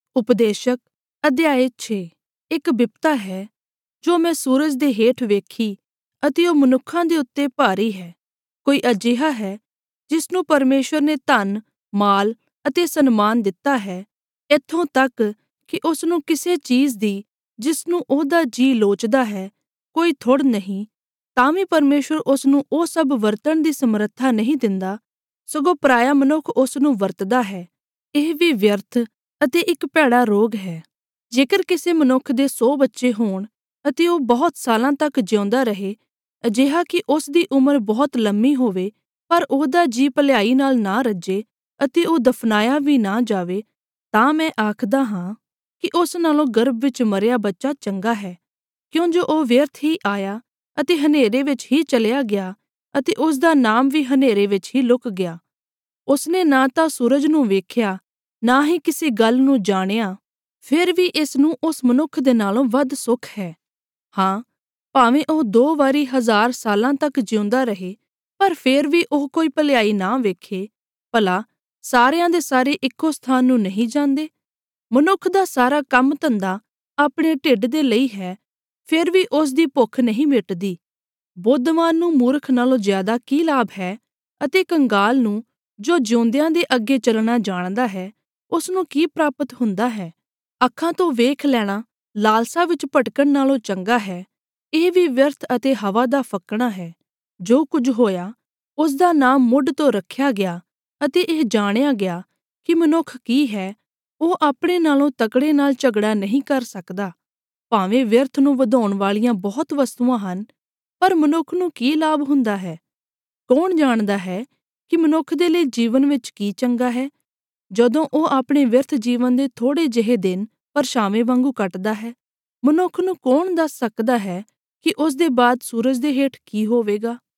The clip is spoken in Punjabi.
ਉਪਦੇਸ਼ਕ ਅਧਿਆਇ 6। ਇੱਕ ਬਿਪਤਾ ਹੈ ਜੋ ਮੈਂ ਸੂਰਜ ਦੇ ਹੇਠ ਵੇਖੀ ਅਤੇ ਉਹ ਮਨੁੱਖਾਂ ਦੇ ਉੱਤੇ ਭਾਰੀ ਹੈ। ਕੋਈ ਅਜਿਹਾ ਹੈ ਜਿਸ ਨੂੰ ਪਰਮੇਸ਼ਵਰ ਨੇ ਧਨ, ਮਾਲ ਅਤੇ ਸਨਮਾਨ ਦਿੱਤਾ ਹੈ, ਇੱਥੋਂ ਤੱਕ ਕਿ ਉਸ ਨੂੰ ਕਿਸੇ ਚੀਜ਼ ਦੀ ਜਿਸ ਨੂੰ ਉਹਦਾ ਜੀ ਲੋਚਦਾ ਹੈ ਕੋਈ ਥੁੜ ਨਹੀਂ, ਤਾਂ ਵੀ ਪਰਮੇਸ਼ਵਰ ਉਸ ਨੂੰ ਉਹ ਸਭ ਵਰਤਣ ਦੀ ਸਮਰੱਥਾ ਨਹੀਂ ਦਿੰਦਾ, ਸਗੋਂ ਪਰਾਇਆ ਮਨੁੱਖ ਉਸ ਨੂੰ ਵਰਤਦਾ ਹੈ। ਇਹ ਵੀ ਵਿਅਰਥ ਅਤੇ ਇੱਕ ਭੈੜਾ ਰੋਗ ਹੈ। ਜੇਕਰ ਕਿਸੇ ਮਨੁੱਖ ਦੇ 100 ਬੱਚੇ ਹੋਣ ਅਤੇ ਉਹ ਬਹੁਤ ਸਾਲਾਂ ਤੱਕ ਜਿਉਂਦਾ ਰਹੇ, ਅਜਿਹਾ ਕਿ ਉਸ ਦੀ ਉਮਰ ਬਹੁਤ ਲੰਮੀ ਹੋਵੇ, ਪਰ ਉਹਦਾ ਜੀ ਭਲਾਈ ਨਾਲ ਨਾ ਰੱਜੇ ਅਤੇ ਉਹ ਦਫਨਾਇਆ ਵੀ ਨਾ ਜਾਵੇ, ਤਾਂ ਮੈਂ ਆਖਦਾ ਹਾਂ ਕਿ ਉਸ ਨਾਲੋਂ ਗਰਭ ਵਿੱਚ ਮਰਿਆ ਬੱਚਾ ਚੰਗਾ ਹੈ, ਕਿਉਂ ਜੋ ਉਹ ਵਿਅਰਥ ਹੀ ਆਇਆ ਅਤੇ ਹਨੇਰੇ ਵਿੱਚ ਹੀ ਚਲਿਆ ਗਿਆ ਅਤੇ ਉਸ ਦਾ ਨਾਮ ਵੀ ਹਨੇਰੇ ਵਿੱਚ ਹੀ ਲੁਕ ਗਿਆ। ਉਸਨੇ ਨਾ ਤਾਂ ਸੂਰਜ ਨੂੰ ਵੇਖਿਆ, ਨਾ ਹੀ ਕਿਸੇ ਗੱਲ ਨੂੰ ਜਾਣਿਆ, ਫਿਰ ਵੀ ਇਸ ਨੂੰ ਉਸ ਮਨੁੱਖ ਦੇ ਨਾਲੋਂ ਵੱਧ ਸੁੱਖ ਹੈ। ਹਾਂ, ਭਾਵੇਂ ਉਹ 2 ਵਾਰੀ 1000 ਸਾਲਾਂ ਤੱਕ ਜਿਉਂਦਾ ਰਹੇ, ਪਰ ਫਿਰ ਵੀ ਉਹ ਕੋਈ ਭਲਾਈ ਨਾ ਵੇਖੇ। ਭਲਾ ਸਾਰਿਆਂ ਦੇ ਸਾਰੇ ਇੱਕੋ ਸਥਾਨ ਨੂੰ ਨਹੀਂ ਜਾਂਦੇ? ਮਨੁੱਖ ਦਾ ਸਾਰਾ ਕੰਮ ਧੰਦਾ ਆਪਣੇ ਢਿੱਡ ਦੇ ਲਈ ਹੈ, ਫਿਰ ਵੀ ਉਸ ਦੀ ਭੁੱਖ ਨਹੀਂ ਮਿਟਦੀ। ਬੁੱਧਵਾਨ ਨੂੰ ਮੂਰਖ ਨਾਲੋਂ ਜ਼ਿਆਦਾ ਕੀ ਲਾਭ ਹੈ, ਅਤੇ ਕੰਗਾਲ ਨੂੰ ਜੋ ਜਿਉਂਦਿਆਂ ਦੇ ਅੱਗੇ ਚੱਲਣਾ ਜਾਣਦਾ ਹੈ, ਉਸ ਨੂੰ ਕੀ ਪ੍ਰਾਪਤ ਹੁੰਦਾ ਹੈ? ਅੱਖਾਂ ਤੋਂ ਵੇਖ ਲੈਣਾ ਲਾਲਸਾ ਵਿੱਚ ਭਟਕਣ ਨਾਲੋਂ ਚੰਗਾ ਹੈ। ਇਹ ਵੀ ਵਿਅਰਥ ਅਤੇ ਹਵਾ ਦਾ ਫੱਕਣਾ ਹੈ। ਜੋ ਕੁਝ ਹੋਇਆ, ਉਸ ਦਾ ਨਾਮ ਮੁੱਢ ਤੋਂ ਰੱਖਿਆ ਗਿਆ ਅਤੇ ਇਹ ਜਾਣਿਆ ਗਿਆ ਕਿ ਮਨੁੱਖ ਕੀ ਹੈ। ਉਹ ਆਪਣੇ ਨਾਲੋਂ ਤਕੜੇ ਨਾਲ ਝਗੜਾ ਨਹੀਂ ਕਰ ਸਕਦਾ। ਭਾਵੇਂ ਵਿਅਰਥ ਨੂੰ ਵਧਾਉਣ ਵਾਲੀਆਂ ਬਹੁਤ ਵਸਤੂਆਂ ਹਨ, ਪਰ ਮਨੁੱਖ ਨੂੰ ਕੀ ਲਾਭ ਹੁੰਦਾ ਹੈ? ਕੌਣ ਜਾਣਦਾ ਹੈ ਕਿ ਮਨੁੱਖ ਦੇ ਲਈ ਜੀਵਨ ਵਿੱਚ ਕੀ ਚੰਗਾ ਹੈ, ਜਦੋਂ ਉਹ ਆਪਣੇ ਵਿਅਰਥ ਜੀਵਨ ਦੇ ਥੋੜ੍ਹੇ ਜਿਹੇ ਦਿਨ ਪਰਛਾਵੇਂ ਵਾਂਗੂ ਕੱਟਦਾ ਹੈ? ਮਨੁੱਖ ਨੂੰ ਕੌਣ ਦੱਸ ਸਕਦਾ ਹੈ ਕਿ ਉਸ ਦੇ ਬਾਅਦ ਸੂਰਜ ਦੇ ਹੇਠ ਕੀ ਹੋਵੇਗਾ?